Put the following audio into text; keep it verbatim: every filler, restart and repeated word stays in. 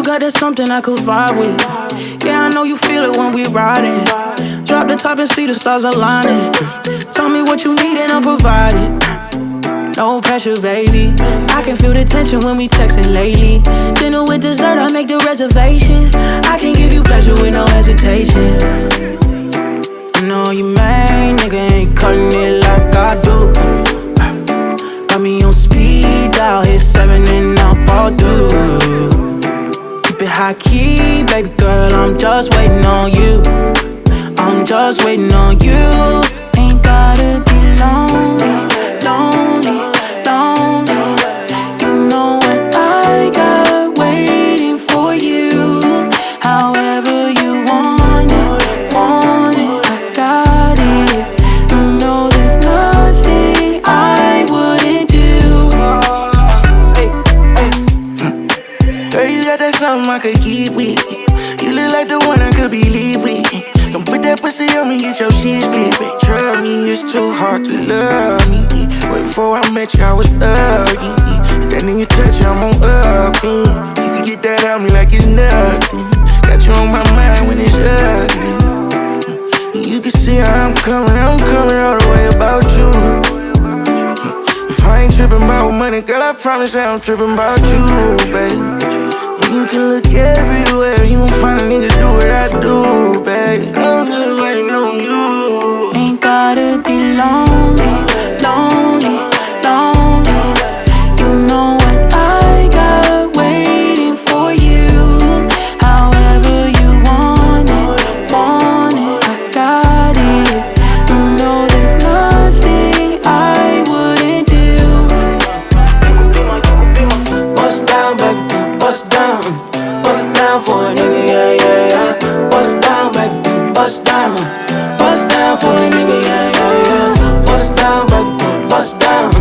got that something I could vibe with. Yeah, I know you feel it when we riding. Drop the top and see the stars aligning. Tell me what you need and I'll provide it. No pressure, baby. I can feel the tension when we texting lately. Dinner with dessert, I make the reservation. I can give you pleasure with no hesitation. I know you main nigga ain't cutting it like I do. Got me on speed dial, hit seven and I'll fall through. Keep it high key, baby girl, I'm just waiting on you. I'm just waiting on you. Ain't gotta be lonely, lonely, lonely. You know what I got waiting for you. However you want it, want it, I got it. You know there's nothing I wouldn't do. Hey, hey. Girl, you got that something I could keep with. You look like the one I could believe with. Don't put that pussy on me, get your shit split. Babe, trust me, it's too hard to love me. Way before I met you, I was ugly. That nigga touch you, I'm on up. You can get that out me like it's nothing. Got you on my mind when it's ugly. You can see how I'm coming, I'm coming all the way about you. If I ain't tripping about money, girl, I promise that I'm tripping about you, babe. You can look everywhere, you won't find a nigga do what I do, babe. I'm just waiting on you. Ain't gotta be lonely, lonely, lonely. You know what I got waiting for you. However you want it, want it, I got it. You know there's nothing I wouldn't do. Bust down, baby, bust down. Bust it down for a nigga, yeah, yeah, yeah. Bust down, baby, bust down. Bust down for a nigga, yeah, yeah, yeah. Bust down, baby, bust down.